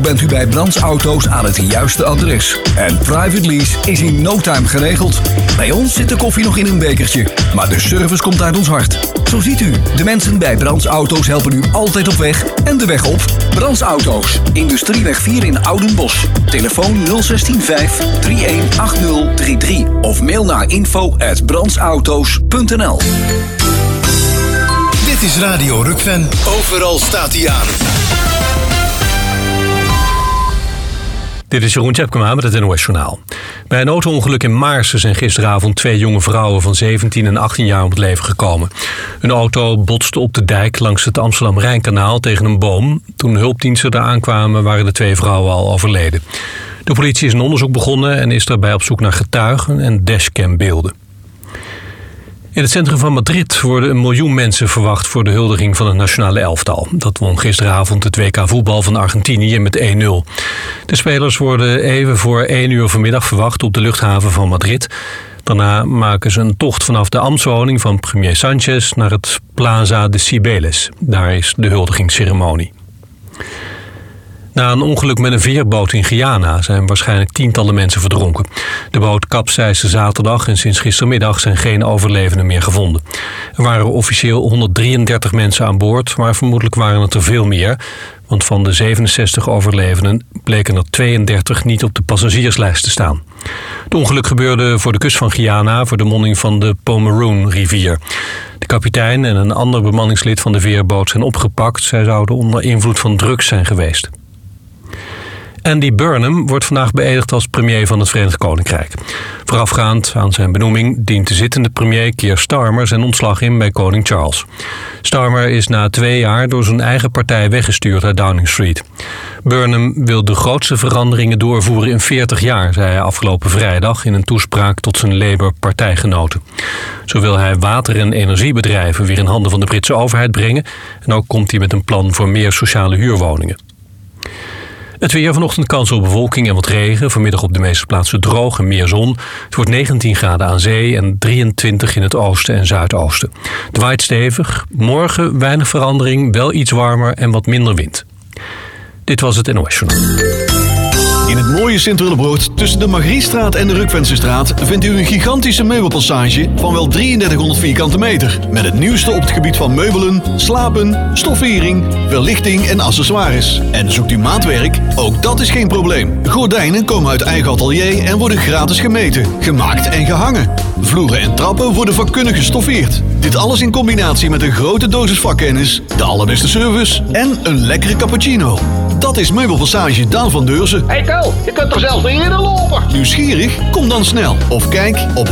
bent u bij Brands Auto's aan het juiste adres. En private lease is in no time geregeld. Bij ons zit de koffie nog in een bekertje, maar de service komt uit ons hart. Zo ziet u, de mensen bij Brands Auto's helpen u altijd op weg en de weg op. Brands Auto's, Industrieweg 4 in Oudenbosch. Telefoon 016 318033 of mail naar info@brandsauto's.nl. Dit is Radio Rukven. Overal staat hij aan. Dit is Jeroen Tjepkema met het NOS Journaal. Bij een auto-ongeluk in Maarsen zijn gisteravond 2 jonge vrouwen van 17 en 18 jaar om het leven gekomen. Hun auto botste op de dijk langs het Amsterdam-Rijnkanaal tegen een boom. Toen hulpdiensten daar aankwamen waren de 2 vrouwen al overleden. De politie is een onderzoek begonnen en is daarbij op zoek naar getuigen en dashcambeelden. In het centrum van Madrid worden 1 miljoen mensen verwacht voor de huldiging van het nationale elftal. Dat won gisteravond het WK voetbal van Argentinië met 1-0. De spelers worden even voor 1 uur vanmiddag verwacht op de luchthaven van Madrid. Daarna maken ze een tocht vanaf de ambtswoning van premier Sánchez naar het Plaza de Cibeles. Daar is de huldigingsceremonie. Na een ongeluk met een veerboot in Guyana zijn waarschijnlijk tientallen mensen verdronken. De boot kapseisde zaterdag en sinds gistermiddag zijn geen overlevenden meer gevonden. Er waren officieel 133 mensen aan boord, maar vermoedelijk waren het er veel meer. Want van de 67 overlevenden bleken er 32 niet op de passagierslijst te staan. Het ongeluk gebeurde voor de kust van Guyana, voor de monding van de Pomeroon-rivier. De kapitein en een ander bemanningslid van de veerboot zijn opgepakt. Zij zouden onder invloed van drugs zijn geweest. Andy Burnham wordt vandaag beëdigd als premier van het Verenigd Koninkrijk. Voorafgaand aan zijn benoeming dient de zittende premier Keir Starmer zijn ontslag in bij koning Charles. Starmer is na 2 jaar door zijn eigen partij weggestuurd uit Downing Street. Burnham wil de grootste veranderingen doorvoeren in 40 jaar, zei hij afgelopen vrijdag in een toespraak tot zijn Labour-partijgenoten. Zo wil hij water- en energiebedrijven weer in handen van de Britse overheid brengen en ook komt hij met een plan voor meer sociale huurwoningen. Het weer, vanochtend kans op bewolking en wat regen. Vanmiddag op de meeste plaatsen droog en meer zon. Het wordt 19 graden aan zee en 23 in het oosten en zuidoosten. Het waait stevig. Morgen weinig verandering, wel iets warmer en wat minder wind. Dit was het NOS Journaal. In het mooie Sint-Willebroord, tussen de Margriestraat en de Rukvensestraat, vindt u een gigantische meubelpassage van wel 3300 vierkante meter. Met het nieuwste op het gebied van meubelen, slapen, stoffering, verlichting en accessoires. En zoekt u maatwerk? Ook dat is geen probleem. Gordijnen komen uit eigen atelier en worden gratis gemeten, gemaakt en gehangen. Vloeren en trappen worden vakkundig gestoffeerd. Dit alles in combinatie met een grote dosis vakkennis, de allerbeste service en een lekkere cappuccino. Dat is Meubelpassage Daan van Deurzen. Hey Tel, je kunt er zelfs niet in lopen. Nieuwsgierig? Kom dan snel. Of kijk op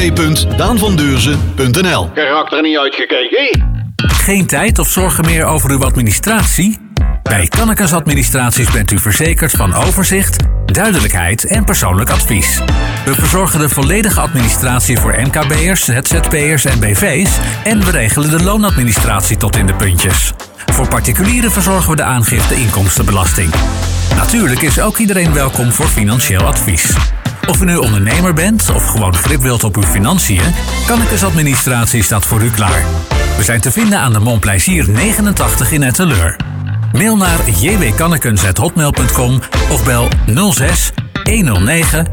www.daanvandeurzen.nl. Je raakt er niet uitgekeken. Geen tijd of zorgen meer over uw administratie? Bij Kannekes Administraties bent u verzekerd van overzicht, duidelijkheid en persoonlijk advies. We verzorgen de volledige administratie voor MKB'ers, ZZP'ers en BV's en we regelen de loonadministratie tot in de puntjes. Voor particulieren verzorgen we de aangifte inkomstenbelasting. Natuurlijk is ook iedereen welkom voor financieel advies. Of u nu ondernemer bent of gewoon grip wilt op uw financiën, Kannekes Administratie staat voor u klaar. We zijn te vinden aan de Montplaisir 89 in Etteleur. Mail naar jwkannekens@hotmail.com of bel 06 109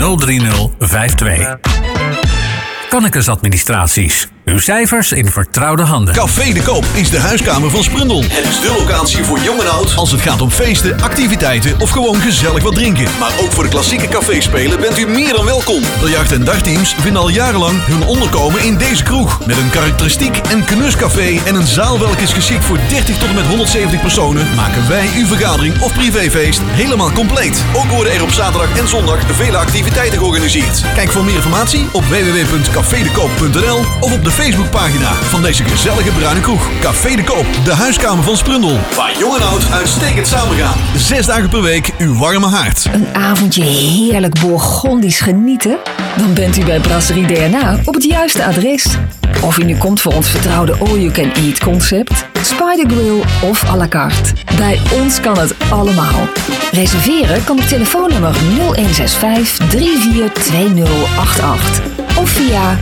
03052. Kannekes Administraties. Uw cijfers in vertrouwde handen. Café de Koop is de huiskamer van Sprundel. Het is de locatie voor jong en oud als het gaat om feesten, activiteiten of gewoon gezellig wat drinken. Maar ook voor de klassieke caféspelen bent u meer dan welkom. De jacht- en dagteams vinden al jarenlang hun onderkomen in deze kroeg. Met een karakteristiek en knuscafé en een zaal welke is geschikt voor 30 tot en met 170 personen, maken wij uw vergadering of privéfeest helemaal compleet. Ook worden er op zaterdag en zondag vele activiteiten georganiseerd. Kijk voor meer informatie op www.cafedekoop.nl of op de Facebookpagina van deze gezellige bruine kroeg. Café de Koop, de huiskamer van Sprundel. Waar jong en oud uitstekend samengaan. 6 dagen per week uw warme haard. Een avondje heerlijk Bourgondisch genieten? Dan bent u bij Brasserie DNA op het juiste adres. Of u nu komt voor ons vertrouwde all-you-can-eat concept, Spider Grill of à la carte. Bij ons kan het allemaal. Reserveren kan op telefoonnummer 0165 342088 of via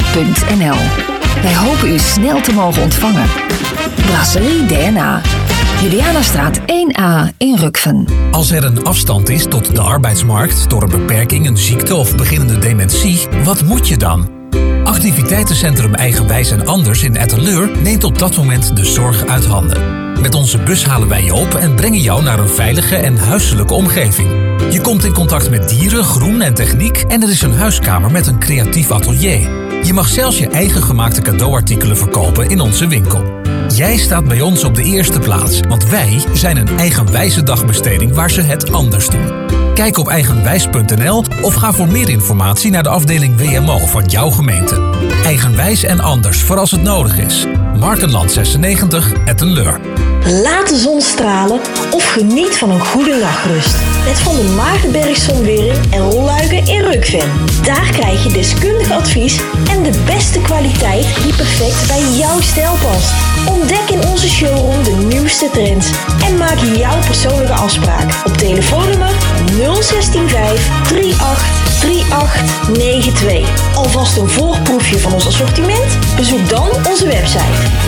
info@brasseriedna.nl. Wij hopen u snel te mogen ontvangen. Brasserie DNA. Julianastraat 1A in Rukven. Als er een afstand is tot de arbeidsmarkt door een beperking, een ziekte of beginnende dementie, wat moet je dan? Activiteitencentrum Eigenwijs en Anders in Etteleur neemt op dat moment de zorg uit handen. Met onze bus halen wij je op en brengen jou naar een veilige en huiselijke omgeving. Je komt in contact met dieren, groen en techniek en er is een huiskamer met een creatief atelier. Je mag zelfs je eigen gemaakte cadeauartikelen verkopen in onze winkel. Jij staat bij ons op de eerste plaats, want wij zijn een eigenwijze dagbesteding waar ze het anders doen. Kijk op eigenwijs.nl of ga voor meer informatie naar de afdeling WMO van jouw gemeente. Eigenwijs en Anders voor als het nodig is. Markenland 96, Etteleur. Laat de zon stralen of geniet van een goede nachtrust. Met Van der Maagdenberg Zonwering en Rolluiken in Rukven. Daar krijg je deskundig advies en de beste kwaliteit die perfect bij jouw stijl past. Ontdek in onze showroom de nieuwste trends en maak jouw persoonlijke afspraak op telefoonnummer 0165 38 3892. Alvast een voorproefje van ons assortiment? Bezoek dan onze website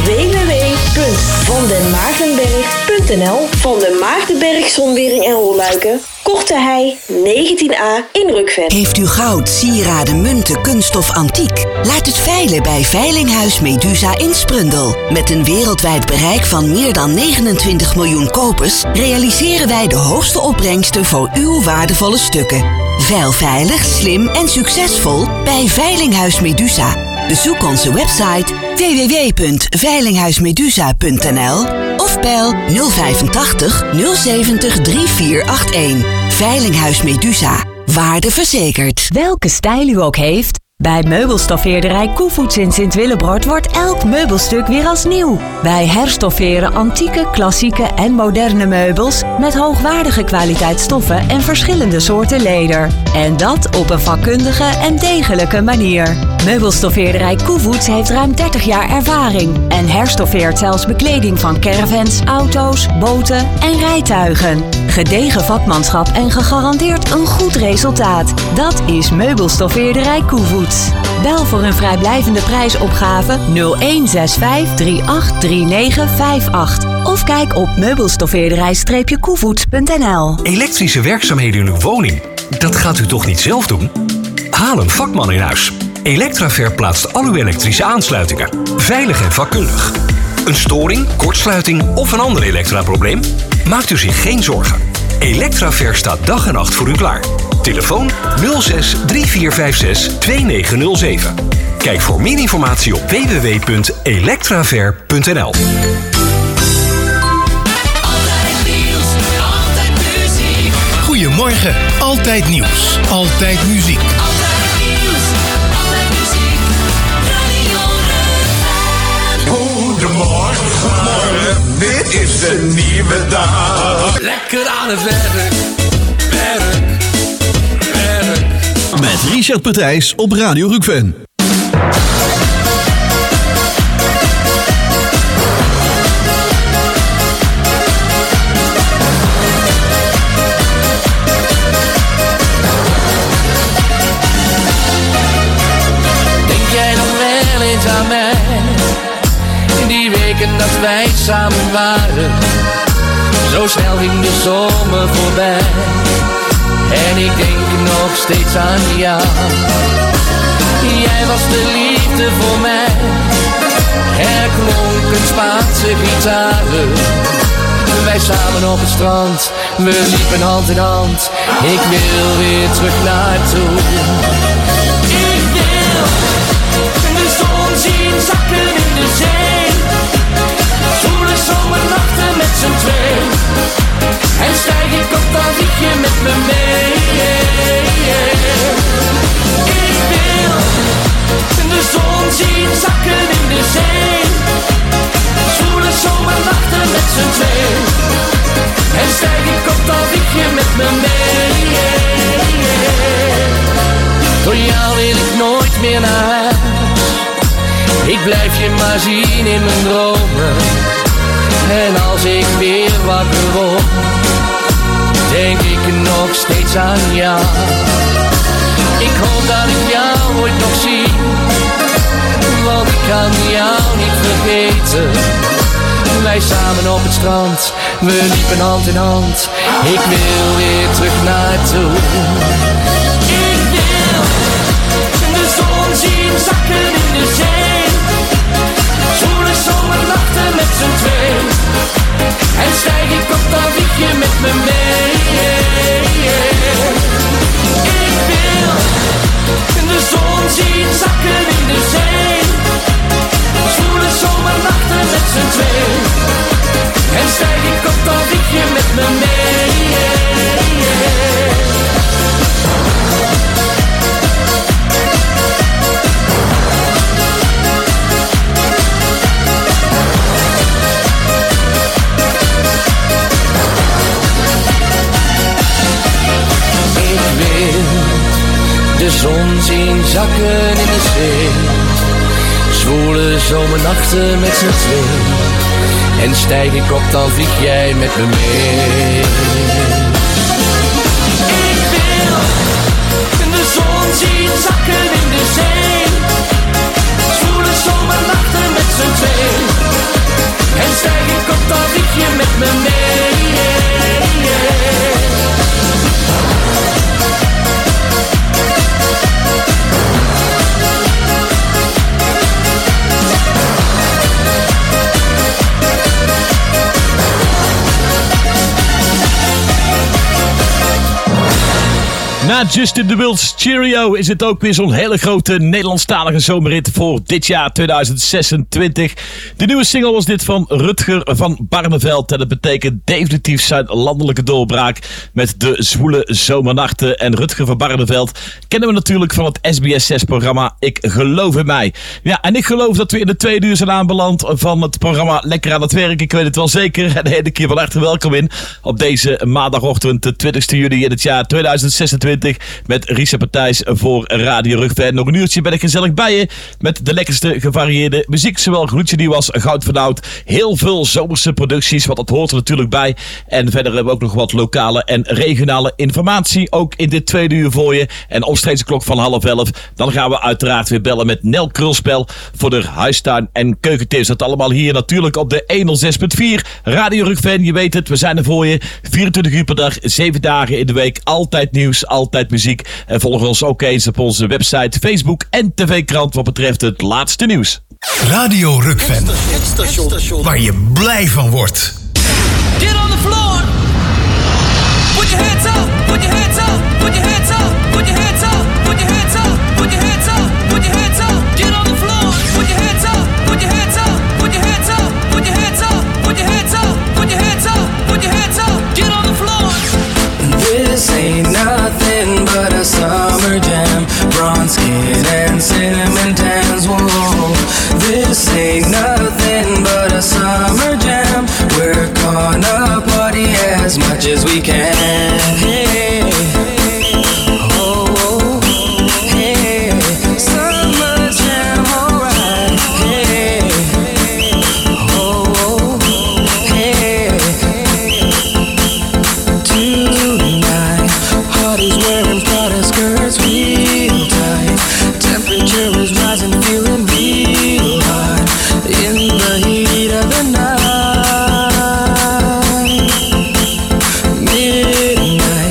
www.vandenmaagdenberg.nl. Van den Maagdenberg Zonwering en Rolluiken, Korte Hei 19A in Rukven. Heeft u goud, sieraden, munten, kunst of antiek? Laat het veilen bij Veilinghuis Medusa in Sprundel. Met een wereldwijd bereik van meer dan 29 miljoen kopers realiseren wij de hoogste opbrengsten voor uw waardevolle stukken. Veil veilig, slim en succesvol bij Veilinghuis Medusa. Bezoek onze website www.veilinghuismedusa.nl of bel 085 070 3481. Veilinghuis Medusa. Waarde verzekerd. Welke stijl u ook heeft, bij meubelstoffeerderij Koevoets in Sint-Willebrod wordt elk meubelstuk weer als nieuw. Wij herstofferen antieke, klassieke en moderne meubels met hoogwaardige kwaliteitsstoffen en verschillende soorten leder. En dat op een vakkundige en degelijke manier. Meubelstoffeerderij Koevoets heeft ruim 30 jaar ervaring en herstoffeert zelfs bekleding van caravans, auto's, boten en rijtuigen. Gedegen vakmanschap en gegarandeerd een goed resultaat. Dat is Meubelstoffeerderij Koevoets. Bel voor een vrijblijvende prijsopgave 0165 383958 of kijk op meubelstoffeerderij-koevoets.nl. Elektrische werkzaamheden in uw woning, dat gaat u toch niet zelf doen? Haal een vakman in huis. Electraver plaatst al uw elektrische aansluitingen. Veilig en vakkundig. Een storing, kortsluiting of een ander elektraprobleem? Maakt u zich geen zorgen. Electraver staat dag en nacht voor u klaar. Telefoon 06 3456 2907. Kijk voor meer informatie op www.electraver.nl. Goedemorgen, altijd nieuws, altijd muziek. Goedemorgen, dit is een nieuwe dag. Lekker aan het werk, werk, werk. Met Richard Partijs op Radio Rukven. Denk jij nog wel eens aan mij? Die weken dat wij samen waren, zo snel ging de zomer voorbij. En ik denk nog steeds aan jou. Jij was de liefde voor mij. Er klonken Spaanse gitaren. Wij samen op het strand, we liepen hand in hand. Ik wil weer terug naartoe. Ik wil de zon zien zakken in de zee. Voelen zomernachten met z'n twee. En stijg ik op, dan vlieg je met me mee. Ik wil de zon zien zakken in de zee. Voelen zomernachten met z'n twee. En stijg ik op, dan vlieg je met me mee. Door jou wil ik nooit meer naar huis. Ik blijf je maar zien in mijn dromen. En als ik weer wakker word, denk ik nog steeds aan jou. Ik hoop dat ik jou ooit nog zie, want ik kan jou niet vergeten. toen wij samen op het strand, we liepen hand in hand. Ik wil weer terug naartoe. Ik wil de zon zien zakken in de zee, zwoele zomernachten met z'n twee. En stijg ik op, dan vlieg je met me mee. Ik wil de zon zien zakken in de zee, zwoele zomernachten met z'n twee. En stijg ik op, dan vlieg je met me mee. De zon zien zakken in de zee, zwoele zomernachten met z'n twee. En stijg ik op, dan vlieg jij met me mee. Ik wil de zon zien zakken in de zee, zwoele zomernachten met z'n twee. En stijg ik op, dan vlieg je met me mee. Na Justin de Wills Cheerio is het ook weer zo'n hele grote Nederlandstalige zomerrit voor dit jaar 2026. De nieuwe single was dit van Rutger van Barneveld. En dat betekent definitief zijn landelijke doorbraak met de zwoele zomernachten. En Rutger van Barneveld kennen we natuurlijk van het SBS6-programma Ik Geloof in Mij. Ja, en ik geloof dat we in de tweede uur zijn aanbeland van het programma Lekker aan het Werk. Ik weet het wel zeker. En de hele keer van harte welkom in op deze maandagochtend, de 20 juli in het jaar 2026. Met Risa Partijs voor Radio Rugven. Nog een uurtje ben ik gezellig bij je met de lekkerste gevarieerde muziek. Zowel gloedje die was, goud van oud. Heel veel zomerse producties, want dat hoort er natuurlijk bij. En verder hebben we ook nog wat lokale en regionale informatie. Ook in dit tweede uur voor je. En omstreeks de klok van 10:30. Dan gaan we uiteraard weer bellen met Nel Krulspel voor de huistuin- en keukentips. Dat allemaal hier natuurlijk op de 106.4 Radio Rugven. Je weet het, we zijn er voor je. 24 uur per dag, 7 dagen in de week. Altijd nieuws, altijd muziek. En volg ons ook eens op onze website, Facebook en tv-krant wat betreft het laatste nieuws. Radio Rugven, waar je blij van wordt. Get on the floor. Put your hands up. Put your hands up. Put your hands up. Put your hands up. Put your hands up. Put your hands up. Put your hands up. Get on the floor. Put your hands up. Put your hands up. Put your hands up. Put your hands up. Put your hands up. Put your hands up. Put your hands up. Get on the floor. This ain't nothing but a summer jam. Bronze skin and cinnamon tans. Whoa. This ain't nothing but a summer jam. We're gonna party as much as we can. Hey. Oh, hey. Summer jam, alright. Hey. Oh, hey. Tonight, party's wearing Prada skirts real tight. Temperature is rising, feeling real hot in the heat of the night. Midnight.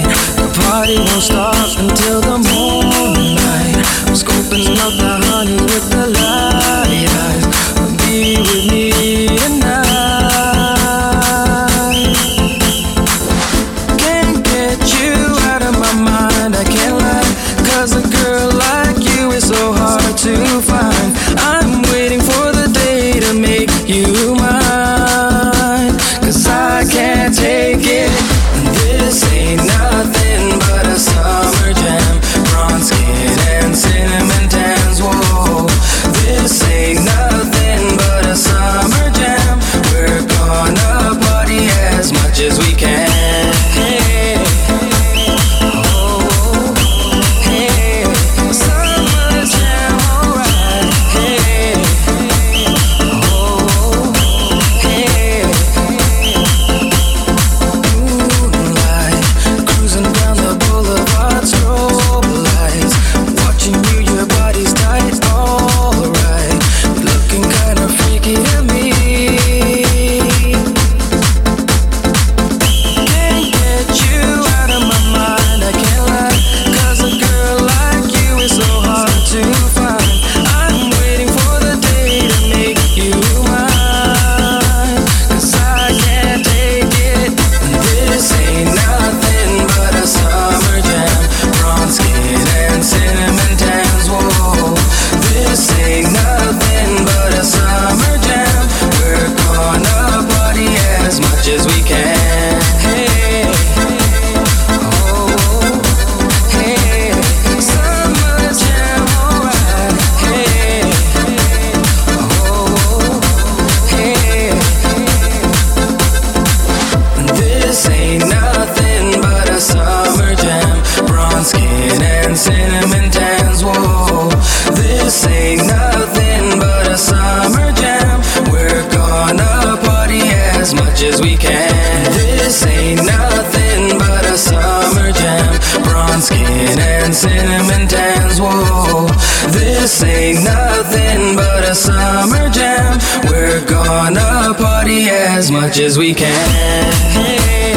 ain't nothing but a summer jam. Bronze skin and cinnamon tans. Whoa, this ain't nothing but a summer jam. We're gonna party as much as we can. This ain't nothing but a summer jam. Bronze skin and cinnamon tans. Whoa, this ain't nothing but a summer jam. We're gonna party as much as we can. Hey.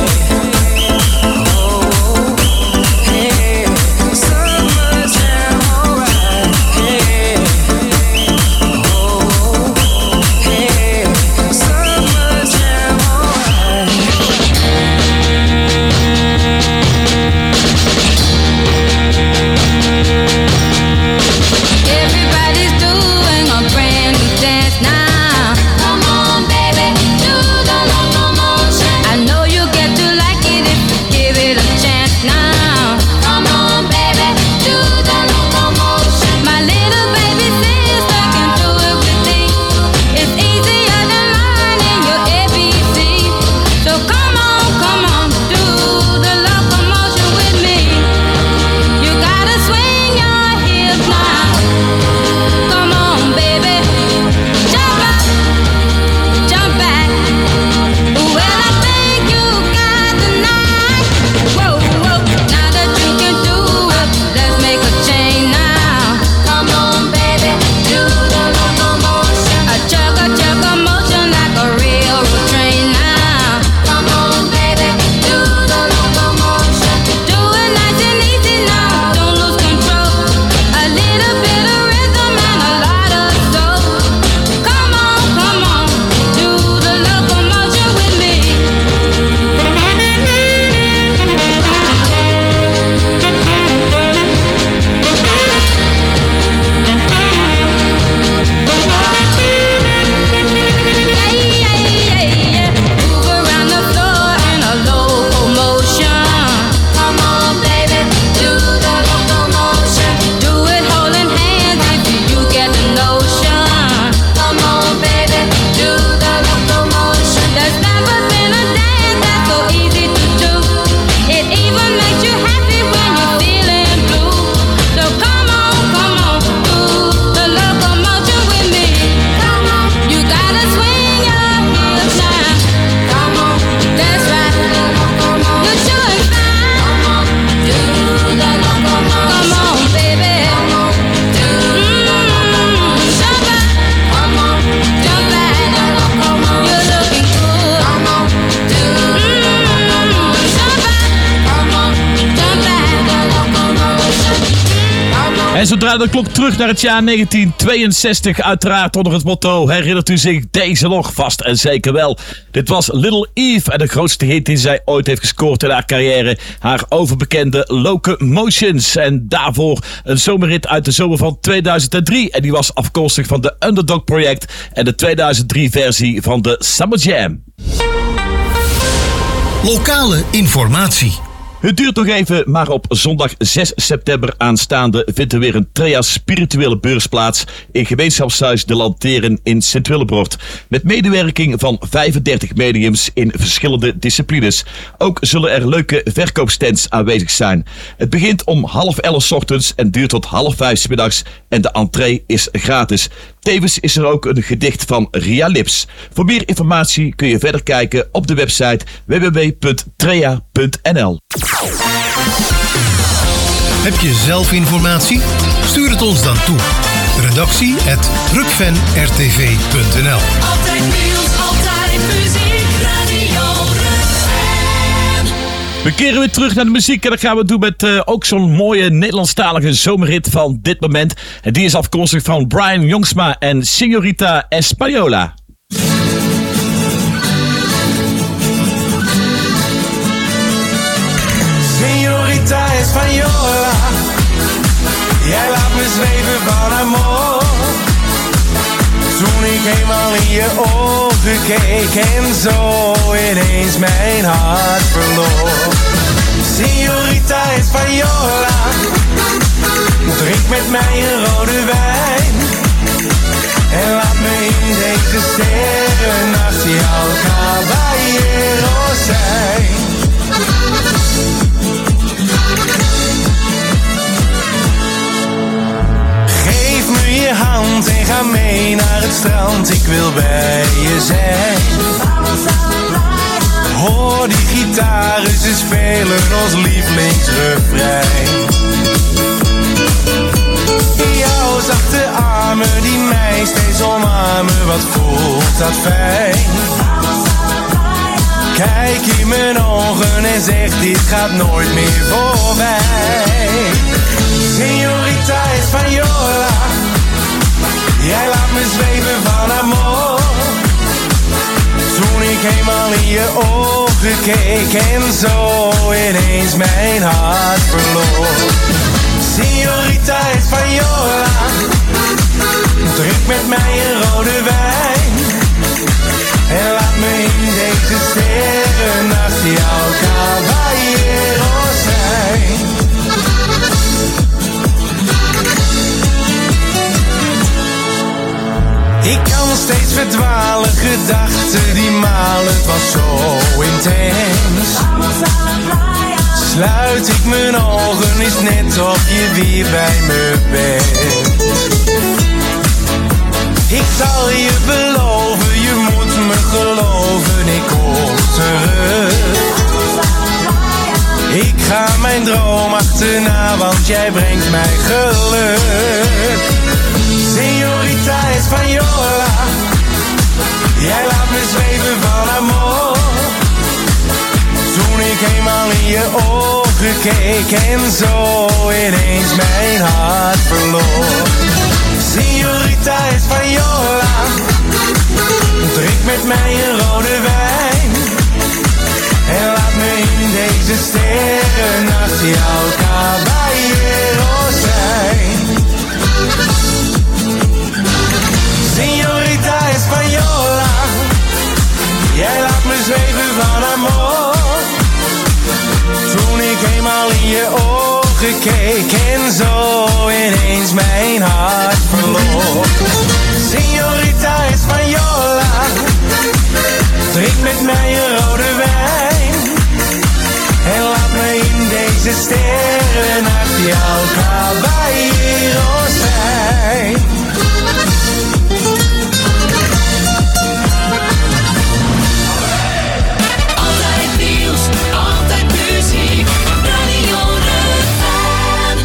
Oh, hey. Summer jam, alright. Hey. Oh, hey. Summer jam, alright. Everybody's doing a brand new dance now. Come on, baby, do the locomotion. I know you get to like it if you give it a chance now. Come on, baby, do the locomotion. My little baby sister can do it with me. It's easier than learning your ABC. So come on, do the locomotion with me. You gotta swing your hips now. Come on, baby, jump up, jump back. Well, I think you got the night. Whoa, whoa, now that you can do it, let's make a change now. Come on, baby, do the locomotion. A chugga motion like a railroad train now. Come on, baby, do the locomotion. Do it nice and easy now, don't lose control. A little bit of rhythm and a lot of soul. Come on, do the locomotion with me. Yeah. Move around the floor in a locomotion. Come on, baby, do the locomotion. Do it holding hands if you get the notion. Come on, baby, do the locomotion. There's never been a dance that's so easy to do. It even makes you happy when you're feeling blue. So come on, do the locomotion with me. Come on, you gotta swing your hips now. Come on, that's right. You're doing fine. Come on, do the locomotion. Come on, baby. Do the locomotion. Jump up. Come on, jump back. You're looking good. Come on, do the locomotion. Jump up. Come on, jump back. En zo draait de klok terug naar het jaar 1962. Uiteraard onder het motto: herinnert u zich deze nog? Vast en zeker wel. Dit was Little Eve en de grootste hit die zij ooit heeft gescoord in haar carrière. Haar overbekende Locomotions. En daarvoor een zomerhit uit de zomer van 2003. En die was afkomstig van de Underdog Project en de 2003 versie van de Summer Jam. Lokale informatie. Het duurt nog even, maar op zondag 6 september aanstaande vindt er weer een Trea spirituele beurs plaats in gemeenschapshuis De Lanteren in Sint-Willebroord. Met medewerking van 35 mediums in verschillende disciplines. Ook zullen er leuke verkoopstands aanwezig zijn. Het begint om 10:30 's ochtends en duurt tot 4:30 's middags en de entree is gratis. Tevens is er ook een gedicht van Ria Lips. Voor meer informatie kun je verder kijken op de website www.trea.nl. Heb je zelf informatie? Stuur het ons dan toe. Redactie@rukvenrtv.nl. Altijd nieuws, altijd muziek, Radio Rukven. We keren weer terug naar de muziek en dat gaan we doen met ook zo'n mooie Nederlandstalige zomerhit van dit moment. En die is afkomstig van Brian Jongsma en Señorita Española. Señorita Española, jij laat me zweven van amor. Toen ik eenmaal in je ogen keek en zo ineens mijn hart verloor. Señorita Española, drink met mij een rode wijn. En laat me in deze sterrennacht jouw caballero zijn. strand, ik wil bij je zijn. Hoor die gitaren, ze spelen ons lievelingsrefrein. Jouw zachte armen die mij steeds omarmen, wat voelt dat fijn. Kijk in mijn ogen en zeg dit gaat nooit meer voorbij. Señorita Española, jij laat me zweven van amor. Toen ik eenmaal in je ogen keek en zo ineens mijn hart verloor. Señorita Española, drink met mij een rode wijn. En laat me in deze sterrennacht jouw caballero zijn. Ik kan steeds verdwalen, gedachten die malen, het was zo intens. Sluit ik mijn ogen, is net of je weer bij me bent. Ik zal je beloven, je moet me geloven, ik kom terug. Ik ga mijn droom achterna, want jij brengt mij geluk. Señorita Española, jij laat me zweven van amor. Toen ik eenmaal in je ogen keek en zo ineens mijn hart verloor. Señorita Española, drink met mij een rode wijn. En laat me in deze sterrennacht jouw caballero zijn. Señorita Española, jij laat me zweven van amor. Toen ik eenmaal in je ogen keek en zo ineens mijn hart verloor. Señorita Española, drink met mij een rode wijn. En laat me in deze sterrennacht jouw caballero zijn. Altijd nieuws, altijd muziek, Radio Rukven.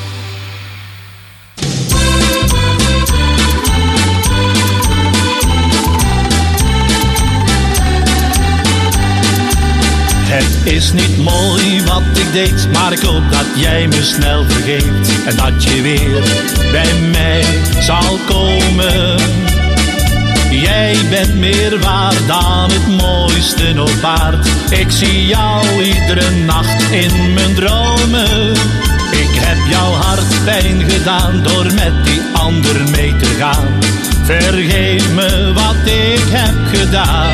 Het is niet mooi wat ik deed, maar ik hoop dat jij me snel vergeet. En dat je weer bij mij zal komen. Jij bent meer waard dan het mooiste op aard. Ik zie jou iedere nacht in mijn dromen. Ik heb jouw hart pijn gedaan door met die ander mee te gaan. Vergeef me wat ik heb gedaan.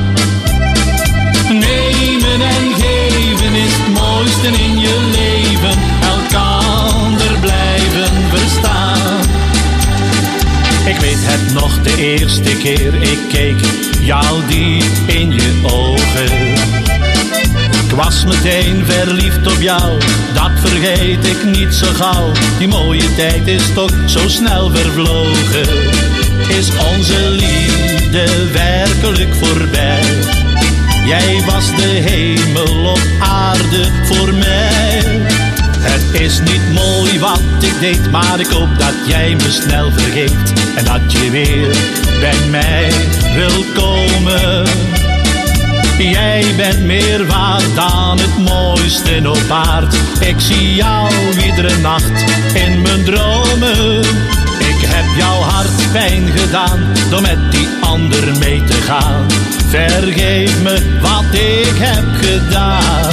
Nemen en geven is het mooiste in je leven. Elkander blijven verstaan. Ik weet het nog de eerste keer ik keek jou diep in je ogen. Ik was meteen verliefd op jou, dat vergeet ik niet zo gauw. Die mooie tijd is toch zo snel vervlogen. Is onze liefde werkelijk voorbij? Jij was de hemel op aarde voor mij. Het is niet mooi wat ik deed, maar ik hoop dat jij me snel vergeet. En dat je weer bij mij wil komen. Jij bent meer waard dan het mooiste op aard. Ik zie jou iedere nacht in mijn dromen. Ik heb jouw hart pijn gedaan door met die ander mee te gaan. Vergeef me wat ik heb gedaan.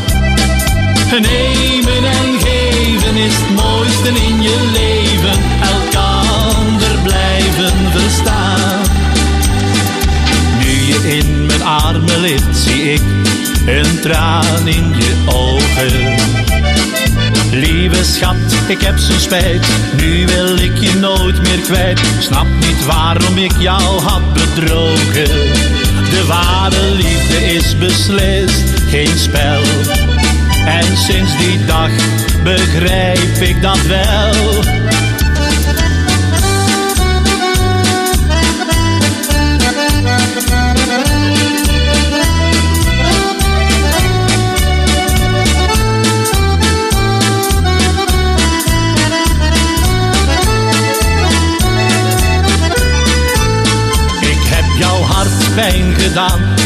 Nemen en geven is het mooiste in je leven. Elkander blijven verstaan. Nu je in mijn armen ligt, zie ik een traan in je ogen. Lieve schat, ik heb zo spijt, nu wil ik je nooit meer kwijt. Snap niet waarom ik jou had bedrogen. De ware liefde is beslist geen spel. En sinds die dag begrijp ik dat wel.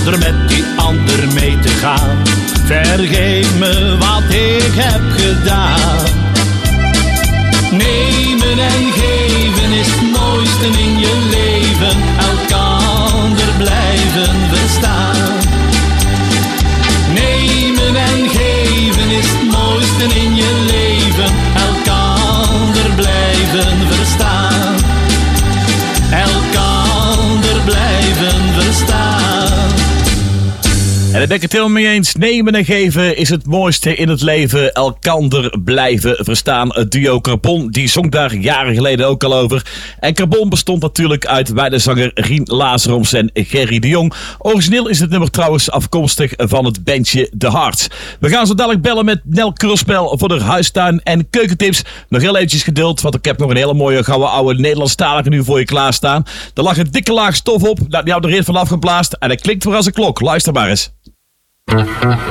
er met die ander mee te gaan. Vergeef me wat ik heb gedaan. Nemen en geven is het mooiste in je leven. Elkander blijven verstaan. Nemen en geven is het mooiste in je leven. Elkander blijven verstaan. Elkander blijven verstaan. En daar ben ik het helemaal mee eens. Nemen en geven is het mooiste in het leven. Elkander blijven verstaan. Het duo Carbon, die zong daar jaren geleden ook al over. En Carbon bestond natuurlijk uit wijderzanger Rien Lazaroms en Gerry de Jong. Origineel is het nummer trouwens afkomstig van het bandje The Hearts. We gaan zo dadelijk bellen met Nel Krulspel voor de huistuin en keukentips. Nog heel eventjes geduld, want ik heb nog een hele mooie gouden oude Nederlandstalige nu voor je klaarstaan. Er lag een dikke laag stof op, die had er eerst vanaf geblaast en dat klinkt voor als een klok. Luister maar eens. Was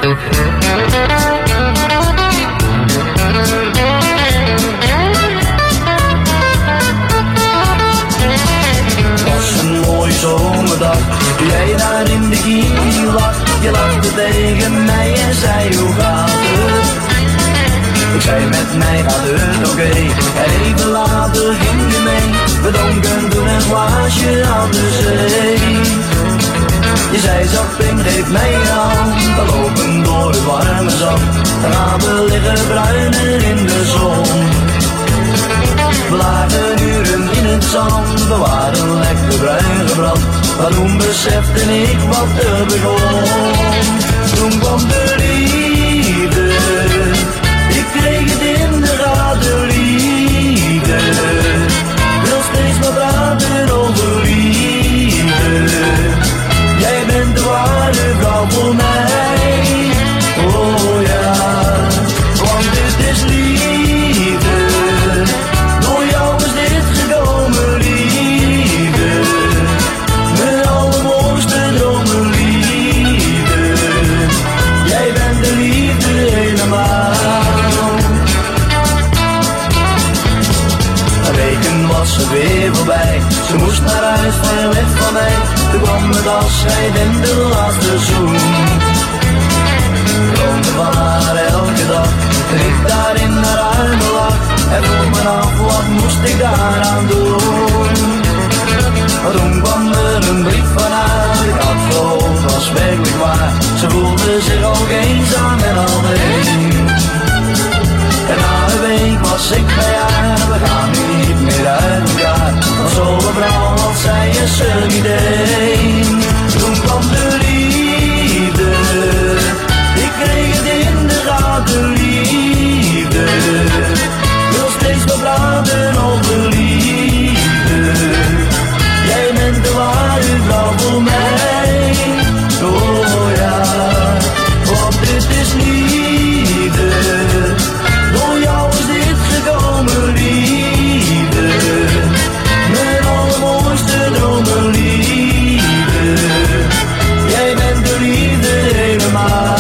een mooie zomerdag, jij daar in de knie lag. Je lachte tegen mij en zei hoe gaat het? Ik zei met mij gaat het oké. Even later ging je mee, we dronken toen een glaasje aan de zee. Je zei zacht, Pim, geef mij je hand. We lopen door het warme zand. Dan gaan we liggen bruinen in de zon. We lagen uren in het zand. We waren lekker bruin gebrand. Maar toen besefte ik wat er begon. Toen kwam de liefde. Ik kreeg het in de gaten, liefde. Wil steeds maar praten over liefde. Jij bent de ware vrouw voor mij, oh ja, want dit is liefde. Door jou is dit gekomen, liefde. Mijn allermooiste dromen, liefde. Jij bent de liefde helemaal. Een weken was ze weer voorbij, ze moest naar huis ver weg van mij. Toen kwam het afscheid en de laatste zoen. Droomde van haar elke dag, ligt daar in haar armen lag. En vroeg me af, wat moest ik daaraan doen? Maar toen kwam er een brief van haar, ik had gehoord, was werkelijk waar. Ze voelde zich ook eenzaam en alleen. En na een week was ik bij haar, we gaan nu niet meer uit elkaar. Want zo'n vrouw als zij is er niet één. Toen kwam de liefde, ik kreeg het in de gaten, liefde. Wil steeds maar praten over liefde. Jij bent de ware vrouw voor mij, oh ja, want dit is liefde. Door jou is dit gekomen, liefde. Mijn allermooiste dromen, liefde. Jij bent de liefde helemaal.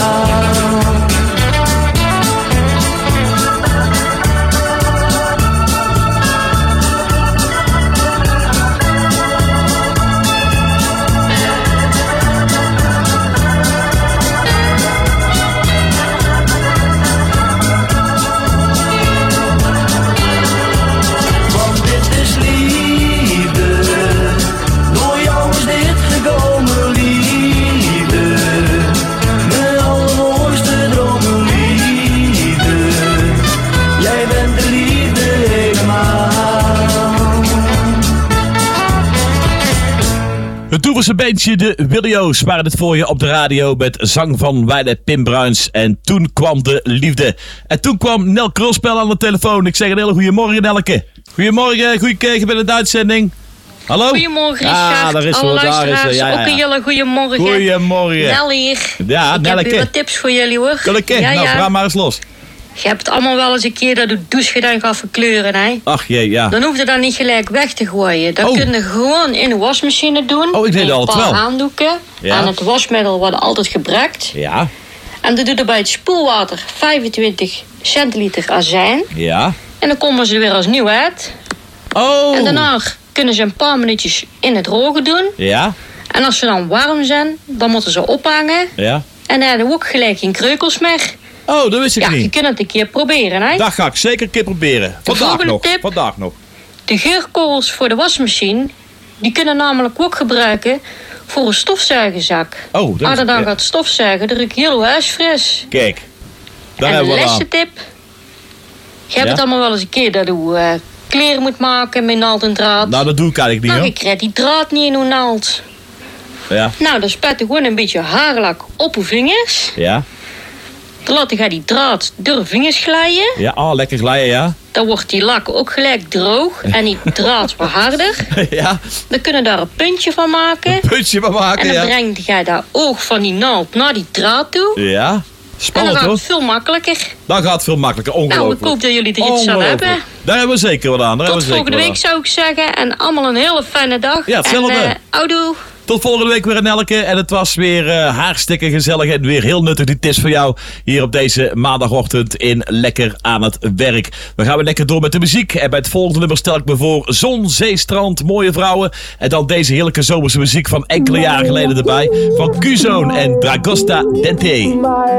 Het Toeverse bandje de Willio's waren het voor je op de radio met zang van wijde Pim Bruins. En toen kwam de liefde. En toen kwam Nel Krulspel aan de telefoon. Ik zeg een hele goeiemorgen, Nelke. Goedemorgen, goeie kijken bij de uitzending. Hallo? Goedemorgen, Richard. Daar is alle luisteraars, ja. ook een hele goeiemorgen. Goedemorgen. Nel hier. Ja, ik heb weer wat tips voor jullie, hoor. Nelke, nou, vraag maar eens los. Je hebt allemaal wel eens een keer dat de douchegedang gaat verkleuren, hè? Ach jee, ja. Dan hoef je dat niet gelijk weg te gooien. Dat kun je gewoon in de wasmachine doen. Oh, ik deed altijd wel. Een paar handdoeken. Ja. En het wasmiddel wordt altijd gebruikt. Ja. En dan doe je bij het spoelwater 25 centiliter azijn. Ja. En dan komen ze er weer als nieuw uit. Oh. En daarna kunnen ze een paar minuutjes in het droge doen. Ja. En als ze dan warm zijn, dan moeten ze ophangen. Ja. En dan hebben we ook gelijk geen kreukels meer. Oh, dat wist ik niet. Ja, je kunt het een keer proberen, hè? Dat ga ik zeker een keer proberen. Vandaag nog. De geurkorrels voor de wasmachine, die kunnen namelijk ook gebruiken voor een stofzuigerzak. Oh, dat als je dan ja. gaat stofzuigen, dan ruikt heel huis fris. Kijk, daar en hebben de we aan. laatste tip. Je hebt het allemaal wel eens een keer dat je kleren moet maken met naald en draad. Nou, dat doe ik eigenlijk niet, Maar hoor. je krijgt die draad niet in uw naald. Ja. Nou, dan spuit je gewoon een beetje haarlak op uw vingers. Ja. Dan laat je die draad door de vingers glijden. Ja, lekker glijden, ja. Dan wordt die lak ook gelijk droog en die draad wat harder. Ja. Dan kunnen we daar een puntje van maken. Een puntje van maken, en dan ja. breng je dat oog van die naald naar die draad toe. Ja. Spannend, en dan gaat hoor. het veel makkelijker. Dan gaat het veel makkelijker, Nou, ongelooflijk. ik hoop dat jullie er iets aan hebben. Daar hebben we zeker wat aan. Tot volgende week zou ik zeggen. En allemaal een hele fijne dag. Ja, hetzelfde. En houdoe. Tot volgende week weer een Elke. En het was weer hartstikke gezellig en weer heel nuttig die tips voor jou hier op deze maandagochtend in Lekker aan het Werk. We gaan weer lekker door met de muziek. En bij het volgende nummer stel ik me voor zon, zee, strand, mooie vrouwen. En dan deze heerlijke zomerse muziek van enkele jaren geleden erbij. Van Q-Zone en Dragosta Dente.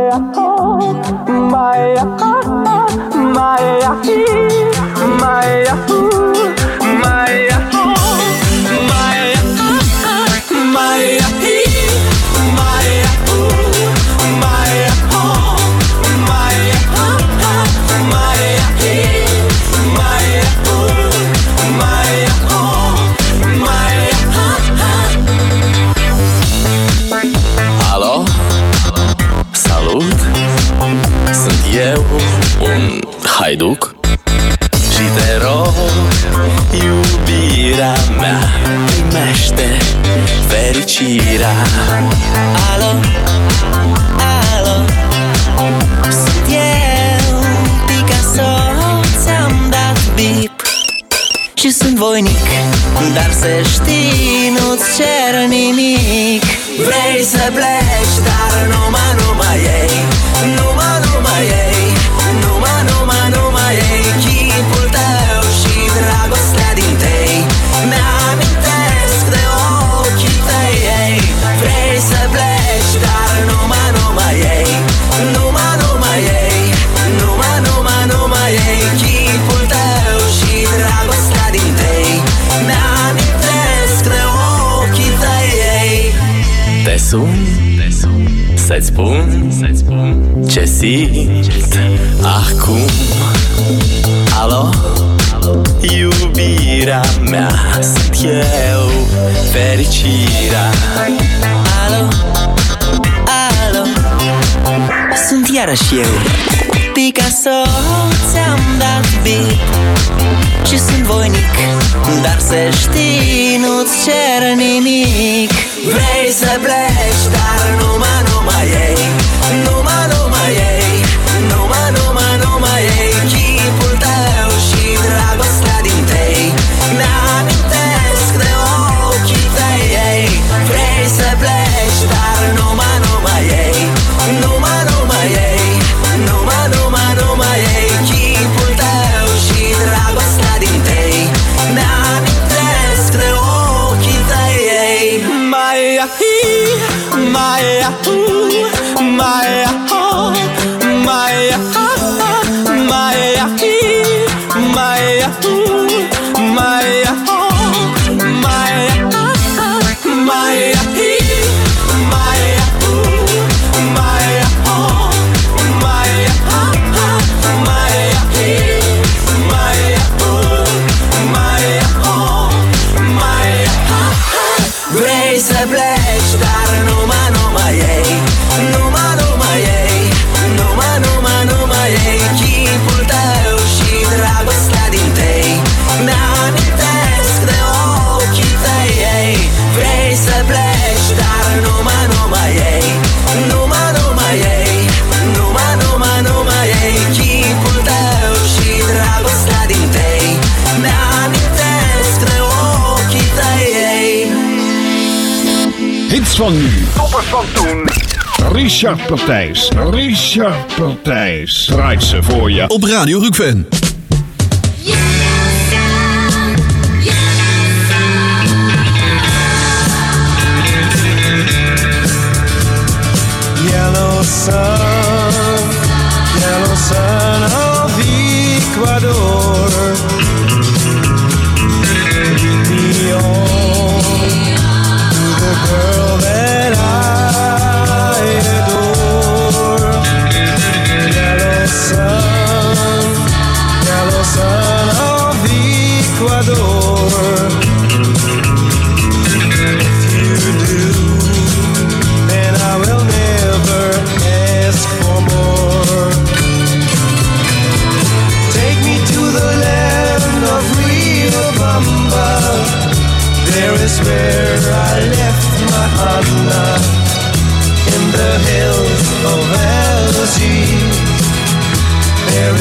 Alo? Salut! Sunt eu, un haiduc și te rog, iubirea mea, primește fericirea. Alo? Alo? Sunt eu, Picasso, ți-am dat bip și sunt voinic, dar să știi, nu-ți cer nimic. Vrei să pleci, dar numai ei, numai ei, numai ei, chipul tău și dragostea din tei. Mi-amintesc de ochii tăi, ei. Vrei să pleci, dar numai ei, numai ei, numai ei, chipul tău și dragostea din tei. Mi-amintesc de ochii tăi, ei. Te sun, să-ți spun ce simt acum. Alo? Iubirea mea, sunt eu, fericirea. Alo? Alo? Sunt iarăși eu, Picasso, ți-am dat bip și sunt voinic, dar să știi, nu-ți cer nimic. Vrei să pleci, dar numai ei, numai ei, numai ei, chipul tău și dragostea din tei. Mi-amintesc de ochii tăi, ei. Vrei să pleci, dar numai ei, numai ei, numai ei, chipul tău și dragostea din tei. Mi-amintesc de ochii tăi, ei. Mai ahi, mai ahu, mai aho, mai aha, mai ahi, mai ahu, mai aho, mai aha, mai ahi, mai ahu, mai aho, mai aha, mai ahi, mai ahu, mai aho, mai aha. Vrei să pleci, dar numai ei, numai ei, numai ei, chipul tău și dragostea din tei. Mi-amintesc de ochii tăi, ei. Vrei să pleci, dar numai ei, numai ei, numai ei, chipul tău și dragostea din tei. Mi-amintesc de ochii tăi, ei. Hits van nu, toppers van toen. Richard Partijs draait ze voor je op Radio Rookfan.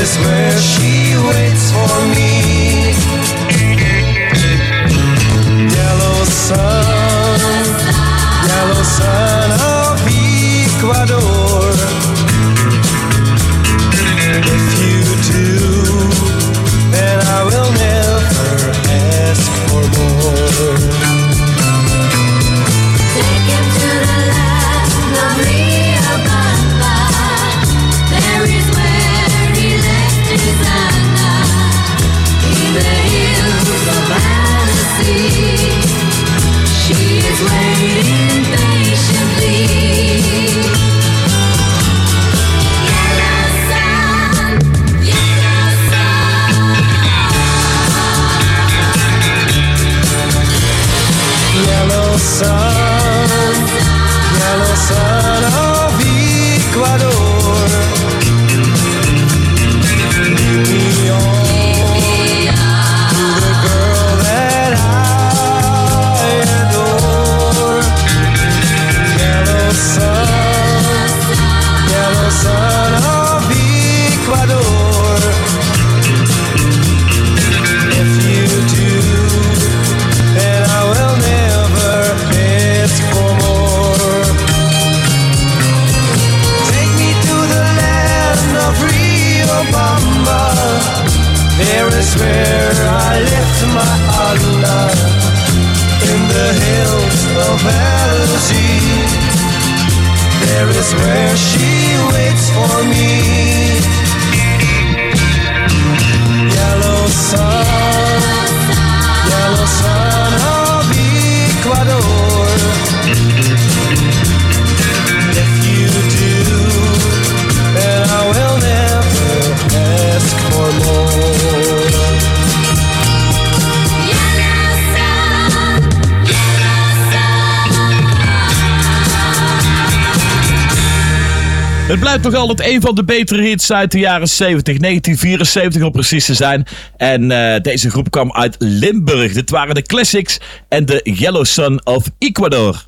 is where she waits for me. Yellow sun of Ecuador. If you do, then I will never ask for more. Take him to the land of Riobamba. There is where he left his Anna, in the hills of Annecy. She is waiting patiently. Yellow sun of Ecuador. Lead me on to the girl that I adore. Yellow sun of Ecuador. If you do, then I will never ask for more. Take me to the land of Riobamba. There is where I left my Anna, in the hills of Annecy. There is where she waits for me. Yellow sun of Ecuador. If you do, then I will never ask for more. Het blijft nog altijd een van de betere hits uit de jaren 70, 1974 om precies te zijn. En deze groep kwam uit Limburg. Dit waren de Classics en de Yellow Sun of Ecuador.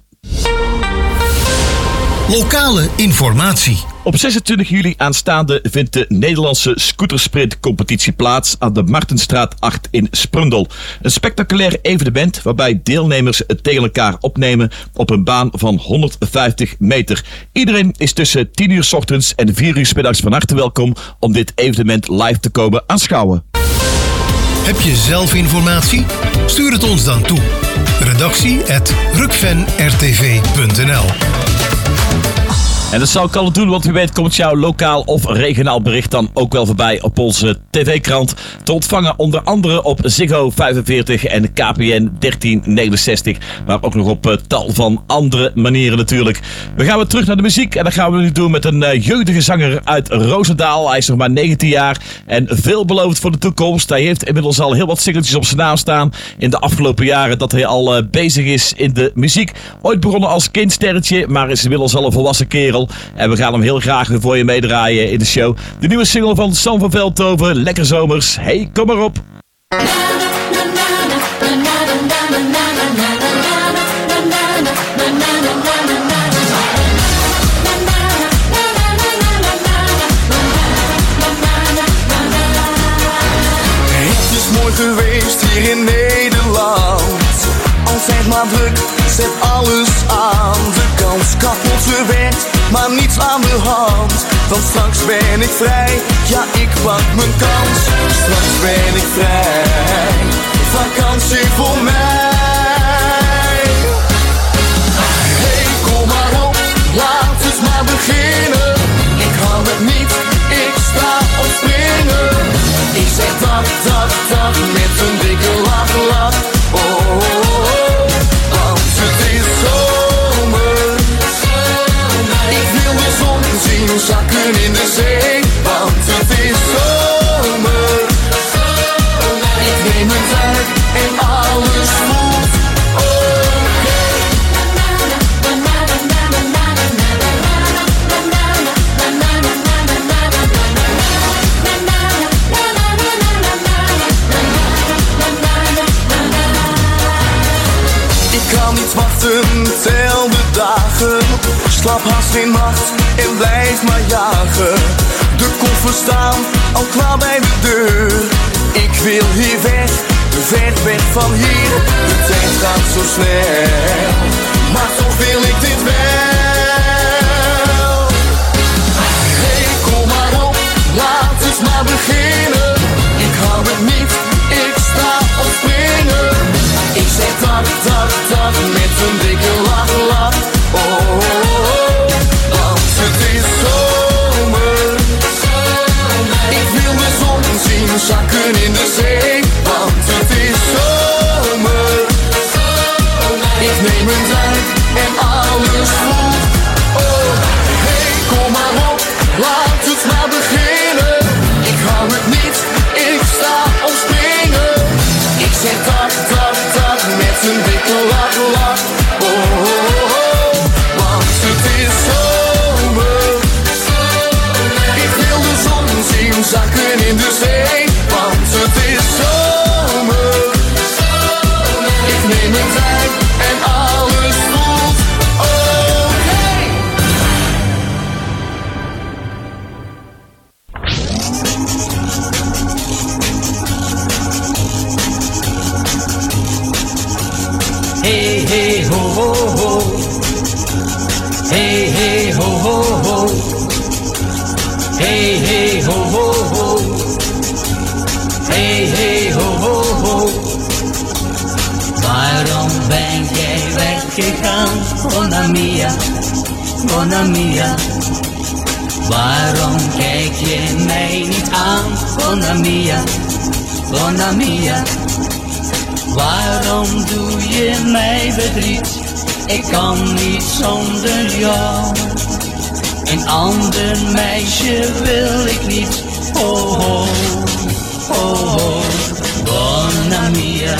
Lokale informatie. Op 26 juli aanstaande vindt de Nederlandse scootersprintcompetitie plaats aan de Martenstraat 8 in Sprundel. Een spectaculair evenement waarbij deelnemers het tegen elkaar opnemen op een baan van 150 meter. Iedereen is tussen 10 uur 's ochtends en 4 uur 's middags van harte welkom om dit evenement live te komen aanschouwen. Heb je zelf informatie? Stuur het ons dan toe. redactie@rukvenrtv.nl. En dat zou ik al doen, want wie weet komt jouw lokaal of regionaal bericht dan ook wel voorbij op onze tv-krant. Te ontvangen onder andere op Ziggo 45 en KPN 1369. Maar ook nog op tal van andere manieren natuurlijk. We gaan weer terug naar de muziek en dat gaan we nu doen met een jeugdige zanger uit Roosendaal. Hij is nog maar 19 jaar en veelbelovend voor de toekomst. Hij heeft inmiddels al heel wat singeltjes op zijn naam staan in de afgelopen jaren dat hij al bezig is in de muziek. Ooit begonnen als kindsterretje, maar is inmiddels al een volwassen kerel. En we gaan hem heel graag weer voor je meedraaien in de show. De nieuwe single van Sam van Veldhoven, Lekker Zomers. Hey, kom maar op. Het is mooi geweest hier in Nederland. Altijd maar druk, zet alles aan de kant. Kapot gewerkt, maar niets aan de hand. Want straks ben ik vrij, ja ik pak mijn kans. Straks ben ik vrij, vakantie voor mij. Hey, kom maar op, laat het maar beginnen. Ik hou het niet, ik sta op springen. Ik zeg dag, dag, dag, met een dikke lach, lach. Oh, oh, oh, want het is zomer. Ik wil de zon zien zakken in de zee. Want het is zomer. Ik neem het uit en alles voelt oké. Ik kan niet wachten, tel de dagen. Slap haast geen nacht en blijf maar jagen. De koffers staan al klaar bij de deur. Ik wil hier weg, ver weg van hier. De tijd gaat zo snel, maar toch wil ik dit wel. Hey, kom maar op, laat het maar beginnen. Ik hou het niet, ik sta op springen. Ik zeg tak, tak, tak, met een dikke lach, lach. Oh, oh, oh, want het is zomer. Ik wil de zon zien zakken in de zee, want het is zomer. Ik neem een tijd en alles voelt. Oh, hey, kom maar op, laat het maar beginnen. Ik hou het niet, ik sta op springen. Ik zeg tak, tak, tak, met een dikke lach, lach. Oh, oh, oh, want het is zomer. Ik wil de zon zien zakken in de zee, want het is zomer. Ik neem mijn tijd en alles voelt oké. Hey, hey, ho, ho, ho. Hey, hey, ho, ho, ho. Hey, hey, ho, ho, ho. Hey, hey, ho, ho, ho. Waarom ben jij weggegaan, Donna Mia, Donna Mia? Waarom kijk je mij niet aan, Donna Mia, Donna Mia? Waarom doe je mij verdriet? Ik kan niet zonder jou. Een ander meisje wil ik niet. Oh, oh, oh, oh, Donna Mia.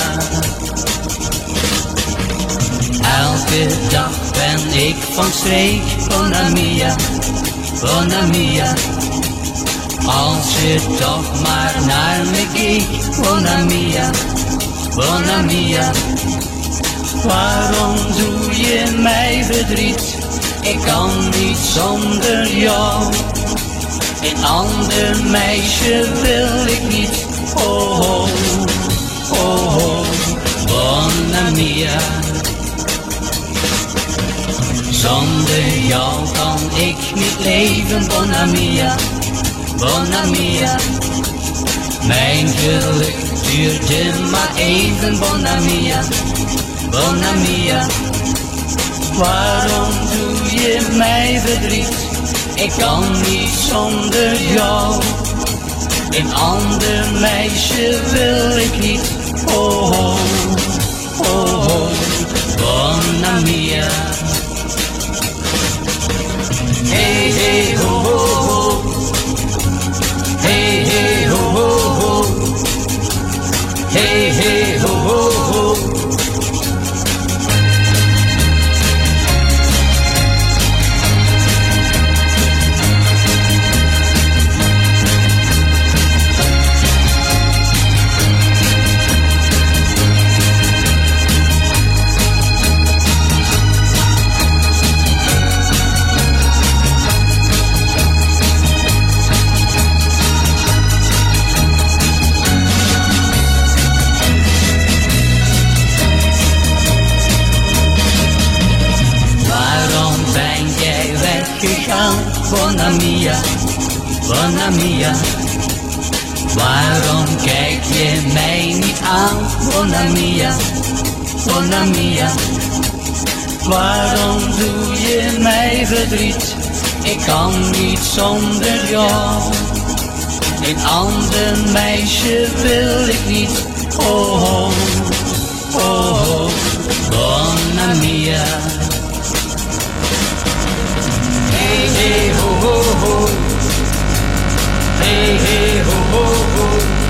Elke dag ben ik van streek, Donna Mia, Donna Mia. Als je toch maar naar me keek, Donna Mia, Donna Mia. Waarom doe je mij verdriet? Ik kan niet zonder jou. Een ander meisje wil ik niet. Oh, oh, oh, oh, Donna Mia. Zonder jou kan ik niet leven, Donna Mia, Donna Mia. Mijn geluk duurde maar even, Donna Mia, Donna Mia. Waarom doe je mij verdriet? Ik kan niet zonder jou. Een ander meisje wil ik niet. Oh, oh, oh, oh, Donna Mia. Hey, hey, ho, ho, ho. Hey, hey, ho, ho, ho. Hey, hey, ho, ho, ho. Donna Mia, Donna Mia. Waarom kijk je mij niet aan, Donna Mia, Donna Mia? Waarom doe je mij verdriet? Ik kan niet zonder jou. Een ander meisje wil ik niet. Oh, oh, oh, Donna Mia. Hey, hey, ho, ho, ho. Hey, hey, ho, ho, ho.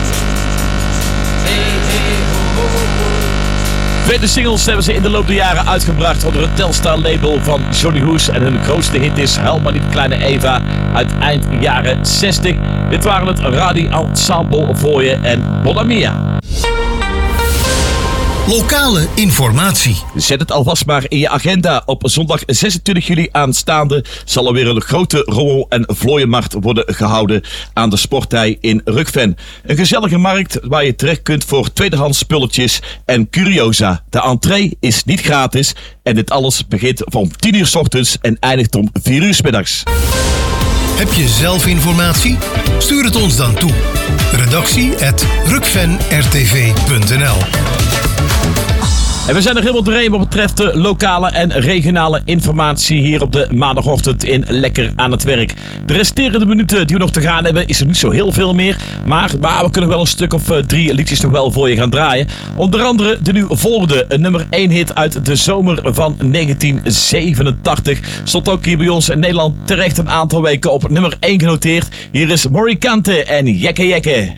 Hey, hey, ho, ho, ho. Tweede singles hebben ze in de loop der jaren uitgebracht onder het Telstar label van Johnny Hoes. En hun grootste hit is Huil maar niet kleine Eva uit eind jaren 60. Dit waren het Radi Ensemble voor je en Donna Mia. Lokale informatie. Zet het alvast maar in je agenda. Op zondag 26 juli aanstaande zal er weer een grote rommel- en vlooienmarkt worden gehouden aan de Sporttij in Rukven. Een gezellige markt waar je terecht kunt voor tweedehands spulletjes en curiosa. De entree is niet gratis en dit alles begint van 10 uur 's ochtends en eindigt om 4 uur 's middags. Heb je zelf informatie? Stuur het ons dan toe. redactie@rukvenrtv.nl. En we zijn er helemaal doorheen wat betreft de lokale en regionale informatie hier op de maandagochtend in Lekker aan het Werk. De resterende minuten die we nog te gaan hebben is er niet zo heel veel meer. Maar we kunnen wel een stuk of 3 liedjes nog wel voor je gaan draaien. Onder andere de nu volgende, een nummer 1 hit uit de zomer van 1987. Stond ook hier bij ons in Nederland terecht een aantal weken op nummer 1 genoteerd. Hier is Morikante en Jekke Jekke.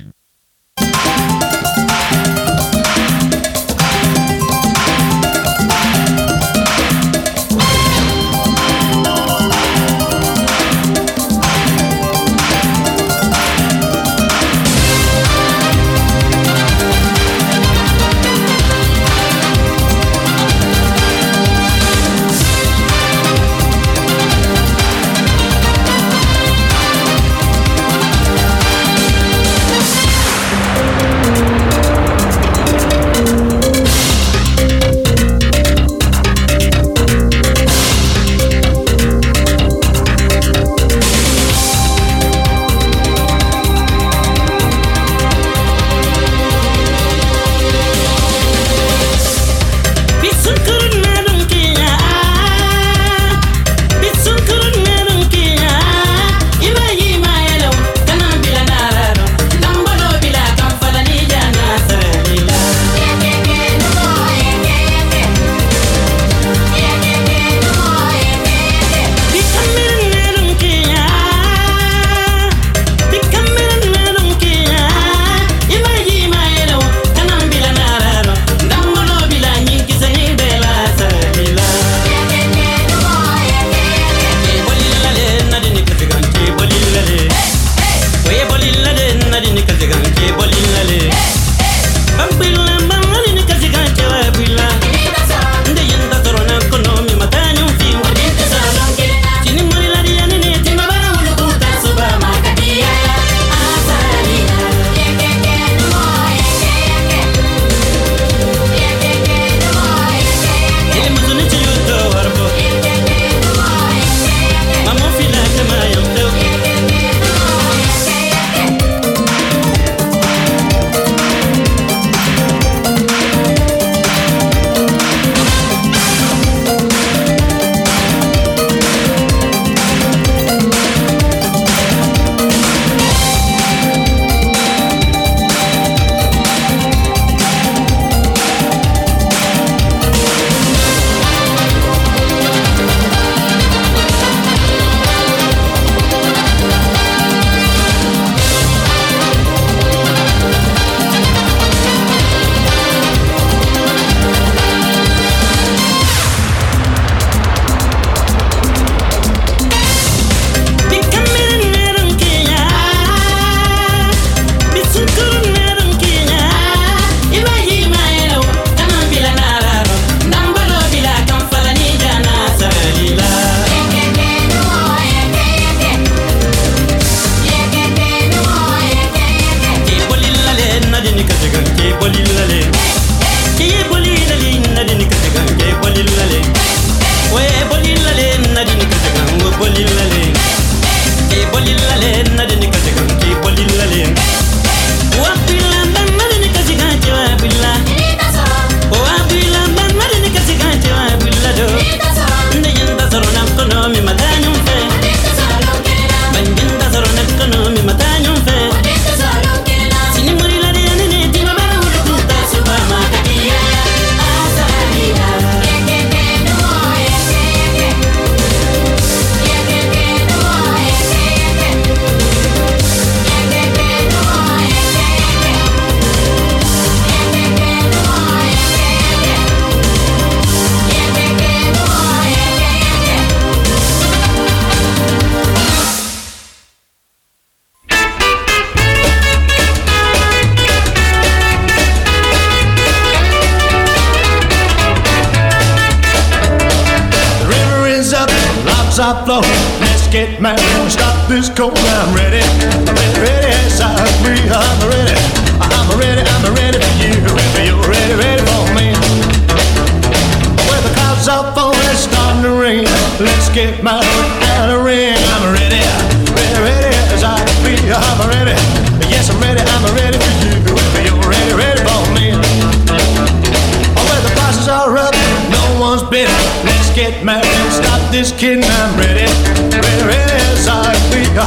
get married and stop this cold. I'm ready, ready, yes, I'm ready. I'm ready for you. If you're ready for me. Well, the clouds are falling, it's starting to rain. Let's get married without a ring. I'm ready, yes, I'm ready. Yes, I'm ready for you. If you're ready for me. Well, the prices are up, no one's bidding. Let's get married and stop this kidding. I'm ready, yes, I'm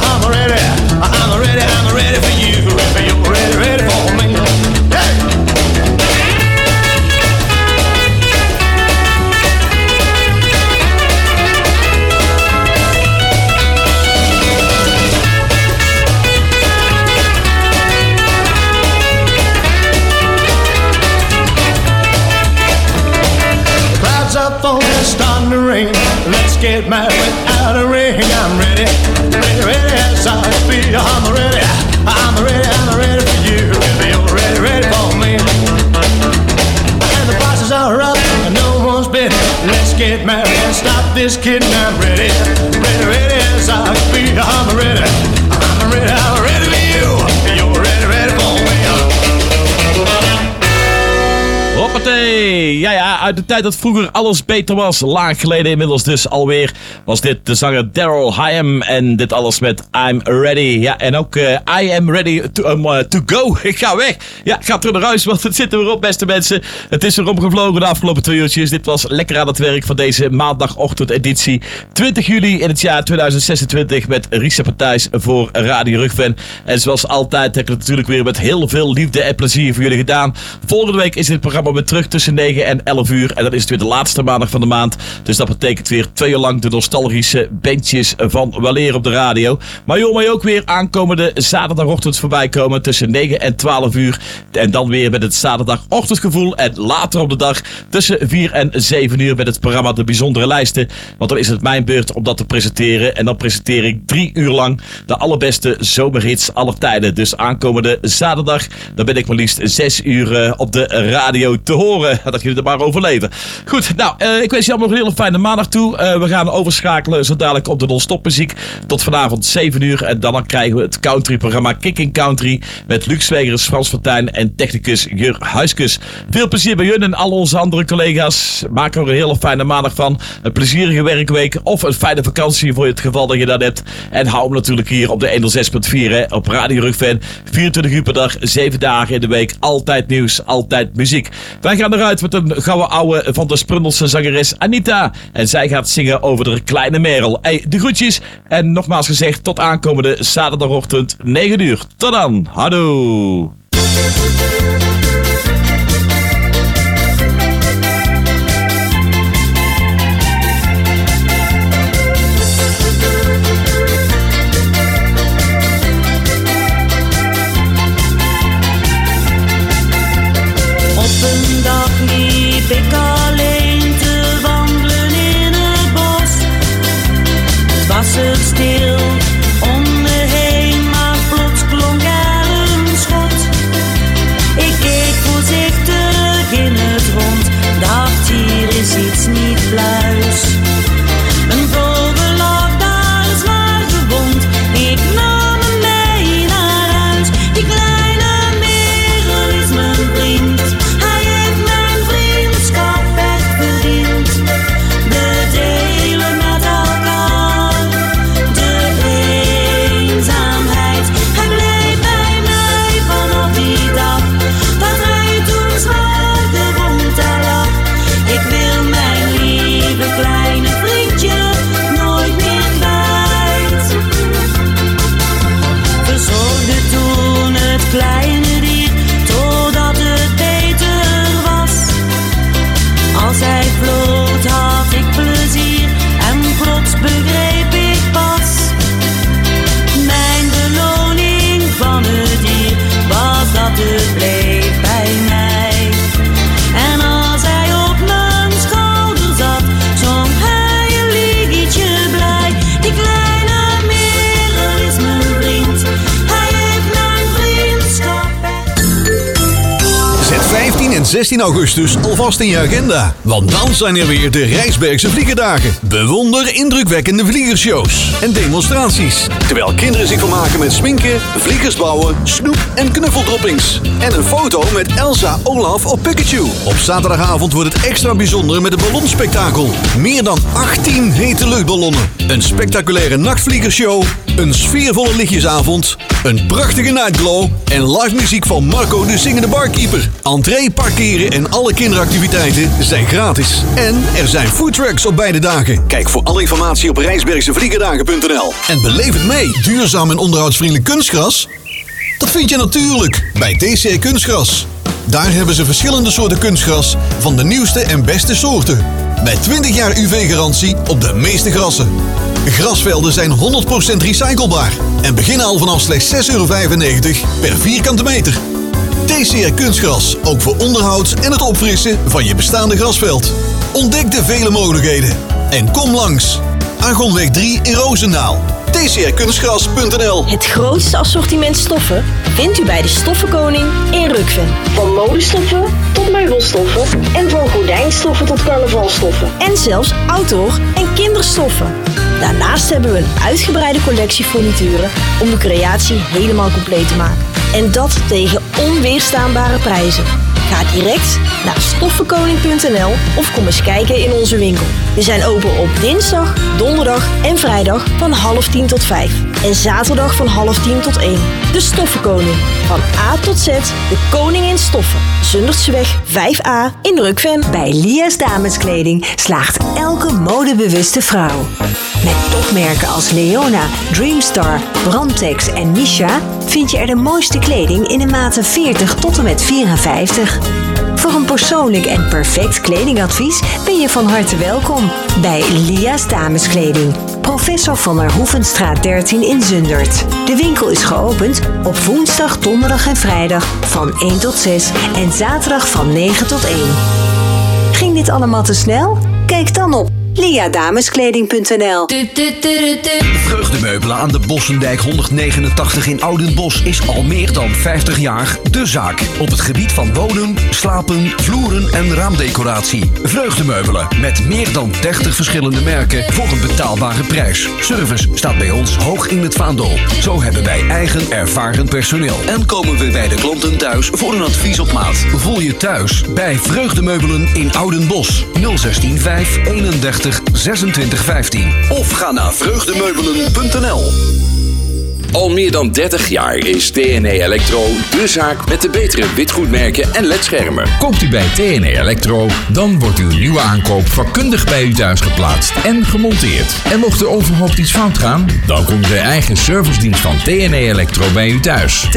ready for you. If you're ready for me. Hey! Up on it's starting to rain. Let's get married without a ring. I'm ready, yes, I'm ready. I'm ready for you. If you're ready for me. And the prices are up and no one's bidding. Let's get married and stop this kidding. I'm ready, yes, I'm ready for you. If you're ready for me. Hoppatee! Ja, uit de tijd dat vroeger alles beter was, lang geleden inmiddels dus alweer, was dit de zanger Daryl Hyam en dit alles met I'm Ready. Ja, en ook I am ready to go. Ik ga weg. Ja, ik ga terug naar huis, want het zit er weer op, beste mensen. Het is er opgevlogen de afgelopen 2 uurtjes. Dit was lekker aan het werk van deze maandagochtendeditie. 20 juli in het jaar 2026 met Risa Partijs voor Radio Rugven. En zoals altijd heb ik het natuurlijk weer met heel veel liefde en plezier voor jullie gedaan. Volgende week is dit programma weer terug tussen 9 en 11 uur. En dat is het weer de laatste maandag van de maand. Dus dat betekent weer 2 uur lang de nostalgische bandjes van weleer op de radio. Maar je hoort mij ook weer aankomende zaterdagochtend voorbij komen tussen 9 en 12 uur. En dan weer met het zaterdagochtendgevoel. En later op de dag tussen 4 en 7 uur met het programma De Bijzondere Lijsten. Want dan is het mijn beurt om dat te presenteren. En dan presenteer ik 3 uur lang de allerbeste zomerhits aller tijden. Dus aankomende zaterdag, dan ben ik maar liefst 6 uur op de radio te horen. Dat jullie er maar overleven. Goed, nou, ik wens je allemaal nog een hele fijne maandag toe. We gaan overschakelen zo dadelijk op de non-stop muziek tot vanavond 7 uur. En dan krijgen we het country-programma Kicking Country met Luc Zwegers, Frans Fortuyn en technicus Jur Huiskus. Veel plezier bij jullie en al onze andere collega's. Maak er een hele fijne maandag van. Een plezierige werkweek of een fijne vakantie voor het geval dat je dat hebt. En hou hem natuurlijk hier op de 106.4 op Radio Rugven. 24 uur per dag, 7 dagen in de week. Altijd nieuws, altijd muziek. Wij gaan eruit met een gouden ouwe van de Sprundelse zangeres Anita. En zij gaat zingen over de kleine Merel. Hey, de groetjes. En nogmaals gezegd, tot aankomende zaterdagochtend 9 uur. Tot dan. Hallo. Ik alleen te wandelen in het bos. Het was het stil om me heen, maar plots klonk er een schot. Ik keek voorzichtig in het rond, dacht hier is iets niet pluis. Een vogel lag daar zwaar gewond, ik nam hem mee naar huis. Die kleine Merel is mijn vriend. Kleine dier, totdat het beter was. Als hij floot had ik plezier en plots begreep ik pas. Mijn beloning van het dier was dat het bleef bij mij. En als hij op mijn schouder zat, zong hij een liedje blij. Die kleine Merel is mijn vriend. Hij heeft mijn vriendschap. en 16 augustus alvast in je agenda. Want dan zijn er weer de Rijsbergse Vliegerdagen. Bewonder indrukwekkende vliegershows en demonstraties. Terwijl kinderen zich vermaken met sminken, vliegers bouwen, snoep en knuffeldroppings. En een foto met Elsa, Olaf of Pikachu. Op zaterdagavond wordt het extra bijzonder met een ballonspektakel. Meer dan 18 hete luchtballonnen. Een spectaculaire nachtvliegershow. Een sfeervolle lichtjesavond. Een prachtige nightglow. En live muziek van Marco de Zingende Barkeeper. Entree, parkeren en alle kinderactiviteiten zijn gratis. En er zijn foodtrucks op beide dagen. Kijk voor alle informatie op rijsbergsevliegerdagen.nl. En beleef het mee. Duurzaam en onderhoudsvriendelijk kunstgras? Dat vind je natuurlijk bij TCR Kunstgras. Daar hebben ze verschillende soorten kunstgras van de nieuwste en beste soorten. Met 20 jaar UV-garantie op de meeste grassen. Grasvelden zijn 100% recyclebaar en beginnen al vanaf slechts €6,95 per vierkante meter. TCR Kunstgras, ook voor onderhoud en het opfrissen van je bestaande grasveld. Ontdek de vele mogelijkheden en kom langs. Argonweg 3 in Roosendaal. tcrkunstgras.nl. Het grootste assortiment stoffen vindt u bij de Stoffenkoning in Rukven. Van modestoffen tot meubelstoffen en van gordijnstoffen tot carnavalstoffen. En zelfs outdoor- en kinderstoffen. Daarnaast hebben we een uitgebreide collectie furnituren om de creatie helemaal compleet te maken. En dat tegen onweerstaanbare prijzen. Ga direct naar stoffenkoning.nl of kom eens kijken in onze winkel. We zijn open op dinsdag, donderdag en vrijdag van 9:30 tot 5. En zaterdag van 9:30 tot 1. De Stoffenkoning. Van A tot Z, de koning in stoffen. Zundertseweg 5A in Rukven. Bij Lia's Dameskleding slaagt elke modebewuste vrouw. Met topmerken als Leona, Dreamstar, Brandtex en Misha vind je er de mooiste kleding in de maten 40 tot en met 54. Voor een persoonlijk en perfect kledingadvies ben je van harte welkom bij Lia's Dameskleding. Professor van der Hoevenstraat 13 in Zundert. De winkel is geopend op woensdag, donderdag en vrijdag van 1 tot 6 en zaterdag van 9 tot 1. Ging dit allemaal te snel? Kijk dan op liadameskleding.nl. Vreugdemeubelen aan de Bossendijk 189 in Oudenbosch is al meer dan 50 jaar de zaak. Op het gebied van wonen, slapen, vloeren en raamdecoratie. Vreugdemeubelen met meer dan 30 verschillende merken voor een betaalbare prijs. Service staat bij ons hoog in het vaandel. Zo hebben wij eigen ervaren personeel. En komen we bij de klanten thuis voor een advies op maat. Voel je thuis bij Vreugdemeubelen in Oudenbosch. 016 5 31 26 15. Of ga naar vreugdemeubelen.nl. Al meer dan 30 jaar is TNE Electro de zaak met de betere witgoedmerken en ledschermen. Koopt u bij TNE Electro, dan wordt uw nieuwe aankoop vakkundig bij u thuis geplaatst en gemonteerd. En mocht er overhoop iets fout gaan, dan komt de eigen servicedienst van TNE Electro bij u thuis.